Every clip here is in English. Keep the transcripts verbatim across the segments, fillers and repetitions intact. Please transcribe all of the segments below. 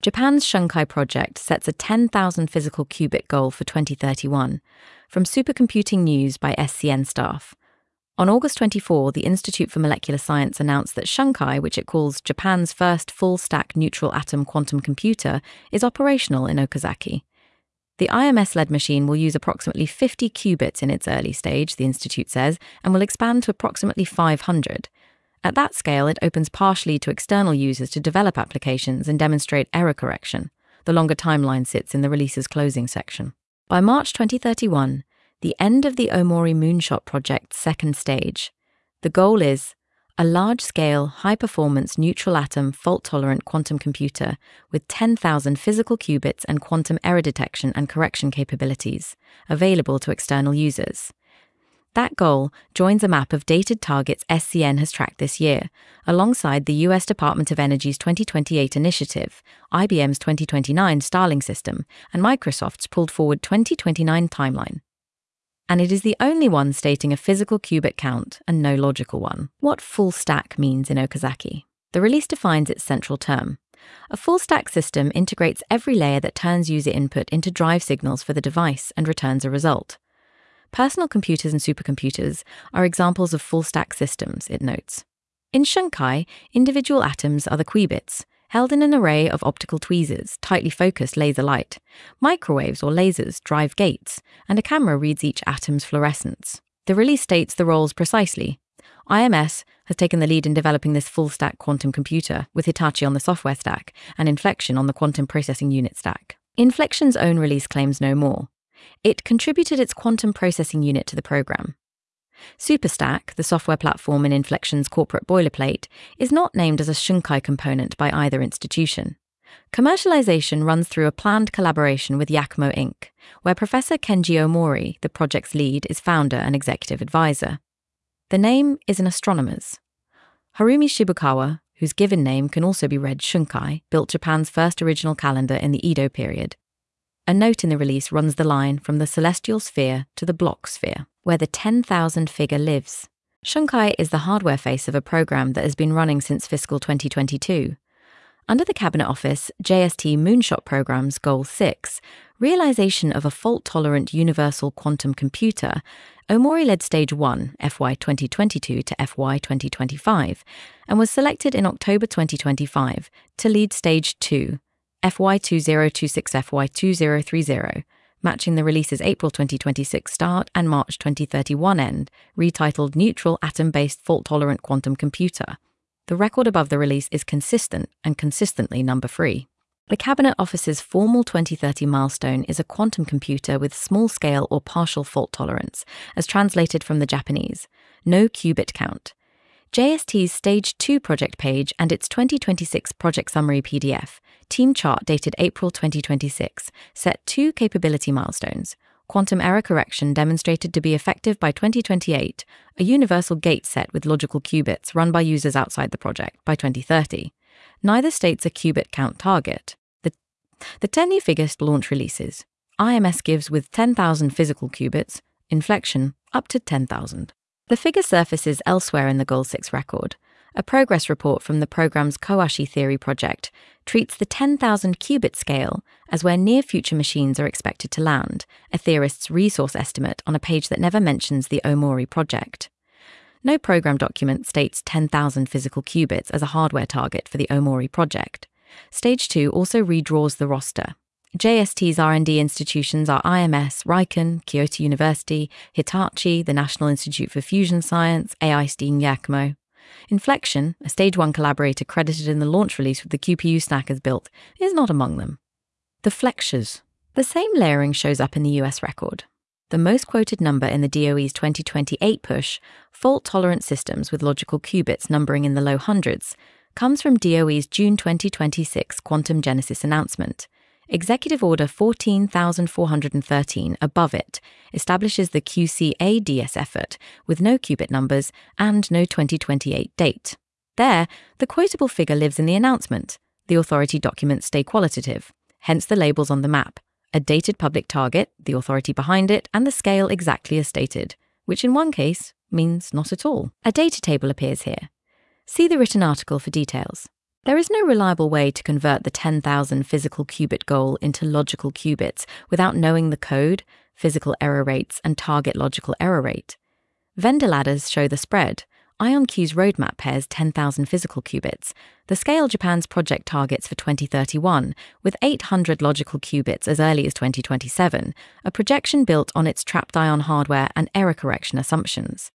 Japan's Shunkai project sets a ten thousand physical qubit goal for twenty thirty-one, from Supercomputing News by S C N staff. On August twenty-fourth, the Institute for Molecular Science announced that Shunkai, which it calls Japan's first full-stack neutral atom quantum computer, is operational in Okazaki. The I M S-led machine will use approximately fifty qubits in its early stage, the Institute says, and will expand to approximately five hundred. At that scale, it opens partially to external users to develop applications and demonstrate error correction. The longer timeline sits in the release's closing section. By March twenty thirty-one, the end of the Omori Moonshot project's second stage. The goal is a large-scale, high-performance neutral atom fault-tolerant quantum computer with ten thousand physical qubits and quantum error detection and correction capabilities, available to external users. That goal joins a map of dated targets S C N has tracked this year, alongside the U S Department of Energy's twenty twenty-eight initiative, I B M's twenty twenty-nine Starling system, and Microsoft's pulled forward twenty twenty-nine timeline. And it is the only one stating a physical qubit count and no logical one. What full stack means in Okazaki? The release defines its central term. A full stack system integrates every layer that turns user input into drive signals for the device and returns a result. Personal computers and supercomputers are examples of full-stack systems, it notes. In Shunkai, individual atoms are the qubits, held in an array of optical tweezers, tightly focused laser light. Microwaves or lasers drive gates, and a camera reads each atom's fluorescence. The release states the roles precisely. I M S has taken the lead in developing this full-stack quantum computer, with Hitachi on the software stack and Inflection on the quantum processing unit stack. Inflection's own release claims no more. It contributed its quantum processing unit to the program. SuperStack, the software platform in Inflection's corporate boilerplate, is not named as a Shunkai component by either institution. Commercialization runs through a planned collaboration with Yakumo Incorporated, where Professor Kenji Omori, the project's lead, is founder and executive advisor. The name is an astronomer's. Harumi Shibukawa, whose given name can also be read Shunkai, built Japan's first original calendar in the Edo period. A note in the release runs the line from the celestial sphere to the block sphere, where the ten thousand figure lives. Shunkai is the hardware face of a program that has been running since fiscal twenty twenty-two. Under the Cabinet Office, J S T Moonshot Program's Goal six, realization of a fault-tolerant universal quantum computer, Omori led Stage one, F Y twenty twenty-two to F Y twenty twenty-five, and was selected in October twenty twenty-five to lead Stage two, F Y twenty twenty-six F Y twenty thirty, matching the release's April twenty twenty-six start and March twenty thirty-one end, retitled Neutral Atom-Based Fault-Tolerant Quantum Computer. The record above the release is consistent and consistently number-free. The Cabinet Office's formal twenty thirty milestone is a quantum computer with small-scale or partial fault tolerance, as translated from the Japanese, no qubit count. J S T's Stage two project page and its twenty twenty-six project summary P D F, team chart dated April twenty twenty-six, set two capability milestones. Quantum error correction demonstrated to be effective by twenty twenty-eight, a universal gate set with logical qubits run by users outside the project by twenty thirty. Neither states a qubit count target. The, the ten new figure launch releases. I M S gives with ten thousand physical qubits, Inflection up to ten thousand. The figure surfaces elsewhere in the Goal six record. A progress report from the program's Koashi Theory project treats the ten thousand qubit scale as where near-future machines are expected to land, a theorist's resource estimate on a page that never mentions the Omori project. No program document states ten thousand physical qubits as a hardware target for the Omori project. Stage two also redraws the roster. J S T's R and D institutions are I M S, Riken, Kyoto University, Hitachi, the National Institute for Fusion Science, A I S T and Yakumo. Inflection, a Stage one collaborator credited in the launch release with the Q P U stack as built, is not among them. The flexures. The same layering shows up in the U S record. The most quoted number in the D O E's twenty twenty-eight push, fault-tolerant systems with logical qubits numbering in the low hundreds, comes from D O E's June twenty twenty-six Quantum Genesis announcement. Executive Order fourteen thousand four hundred thirteen above it establishes the Q C A D S effort with no qubit numbers and no twenty twenty-eight date. There, the quotable figure lives in the announcement. The authority documents stay qualitative, hence the labels on the map. A dated public target, the authority behind it, and the scale exactly as stated, which in one case means not at all. A data table appears here. See the written article for details. There is no reliable way to convert the ten thousand physical qubit goal into logical qubits without knowing the code, physical error rates, and target logical error rate. Vendor ladders show the spread. IonQ's roadmap pairs ten thousand physical qubits. The scale Japan's project targets for twenty thirty-one, with eight hundred logical qubits as early as twenty twenty-seven, a projection built on its trapped ion hardware and error correction assumptions.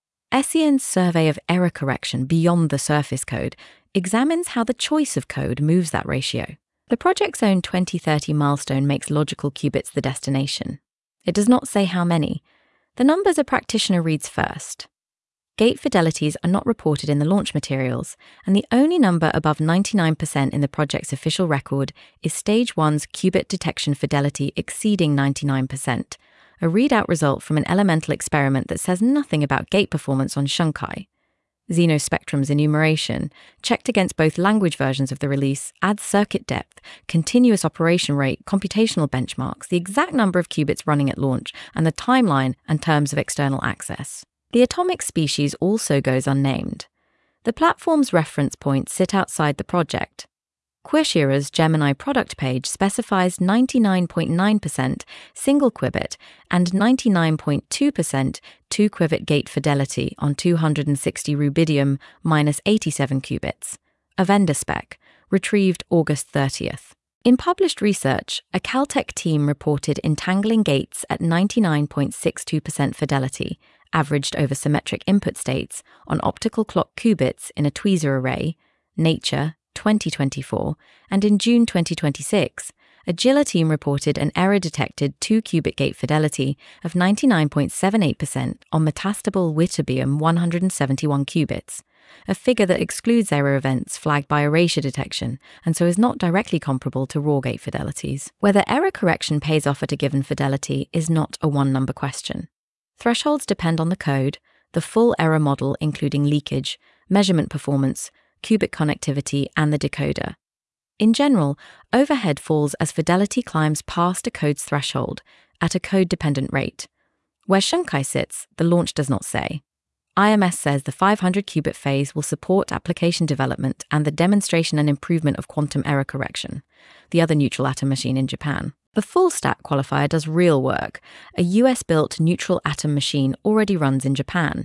S E N's survey of error correction beyond the surface code examines how the choice of code moves that ratio. The project's own twenty thirty milestone makes logical qubits the destination. It does not say how many. The numbers a practitioner reads first. Gate fidelities are not reported in the launch materials, and the only number above ninety-nine percent in the project's official record is Stage one's qubit detection fidelity exceeding ninety-nine percent, a readout result from an elemental experiment that says nothing about gate performance on Shunkai. Xenospectrum's enumeration, checked against both language versions of the release, adds circuit depth, continuous operation rate, computational benchmarks, the exact number of qubits running at launch, and the timeline and terms of external access. The atomic species also goes unnamed. The platform's reference points sit outside the project. Quishira's Gemini product page specifies ninety-nine point nine percent single qubit and ninety-nine point two percent two qubit gate fidelity on two hundred sixty rubidium minus eighty-seven qubits, a vendor spec, retrieved August thirtieth. In published research, a Caltech team reported entangling gates at ninety-nine point six two percent fidelity, averaged over symmetric input states, on optical clock qubits in a tweezer array, Nature, twenty twenty-four, and in June twenty twenty-six, a Gila team reported an error-detected two qubit gate fidelity of ninety-nine point seven eight percent on metastable ytterbium one hundred seventy-one qubits, a figure that excludes error events flagged by erasure detection and so is not directly comparable to raw gate fidelities. Whether error correction pays off at a given fidelity is not a one-number question. Thresholds depend on the code, the full error model including leakage, measurement performance, qubit connectivity, and the decoder. In general, overhead falls as fidelity climbs past a code's threshold at a code-dependent rate. Where Shunkai sits, the launch does not say. I M S says the five hundred qubit phase will support application development and the demonstration and improvement of quantum error correction, the other neutral atom machine in Japan. The full stack qualifier does real work. A U S-built neutral atom machine already runs in Japan.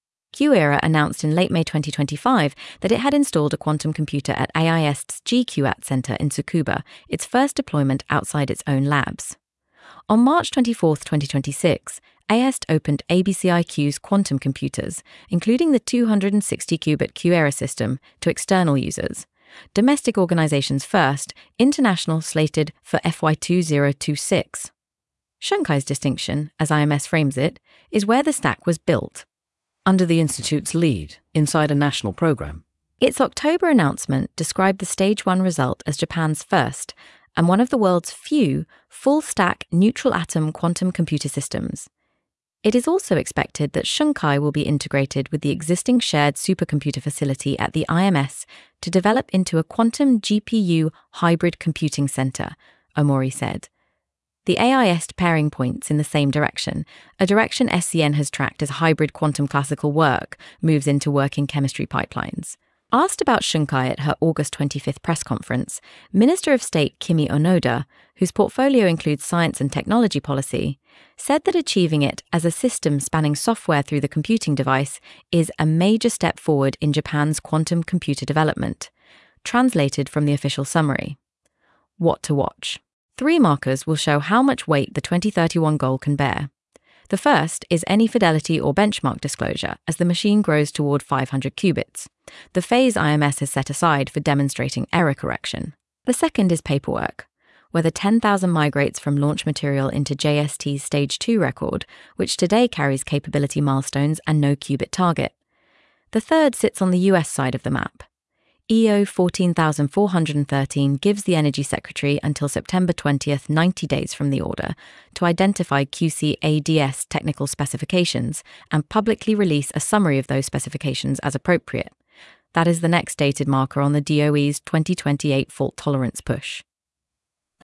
QEra announced in late May twenty twenty-five that it had installed a quantum computer at A I St's G Q A T Center in Tsukuba, its first deployment outside its own labs. On March twenty-fourth, twenty twenty-six, A I S T opened A B C I Q's quantum computers, including the two hundred sixty qubit QEra system, to external users. Domestic organizations first, international slated for F Y two thousand twenty-six. Shunkai's distinction, as I M S frames it, is where the stack was built. Under the Institute's lead, inside a national program. Its October announcement described the Stage one result as Japan's first, and one of the world's few, full-stack neutral atom quantum computer systems. It is also expected that Shunkai will be integrated with the existing shared supercomputer facility at the I M S to develop into a quantum G P U hybrid computing center, Omori said. The A I S T pairing points in the same direction, a direction S E N has tracked as hybrid quantum classical work moves into working chemistry pipelines. Asked about Shunkai at her August twenty-fifth press conference, Minister of State Kimi Onoda, whose portfolio includes science and technology policy, said that achieving it as a system spanning software through the computing device is a major step forward in Japan's quantum computer development. Translated from the official summary. What to watch? Three markers will show how much weight the twenty thirty-one goal can bear. The first is any fidelity or benchmark disclosure as the machine grows toward five hundred qubits, the phase I M S has set aside for demonstrating error correction. The second is paperwork, whether ten thousand migrates from launch material into J S T's Stage two record, which today carries capability milestones and no qubit target. The third sits on the U S side of the map. E O fourteen thousand four hundred thirteen gives the Energy Secretary until September twentieth, ninety days from the order, to identify Q C A D S technical specifications and publicly release a summary of those specifications as appropriate. That is the next dated marker on the D O E's twenty twenty-eight fault tolerance push.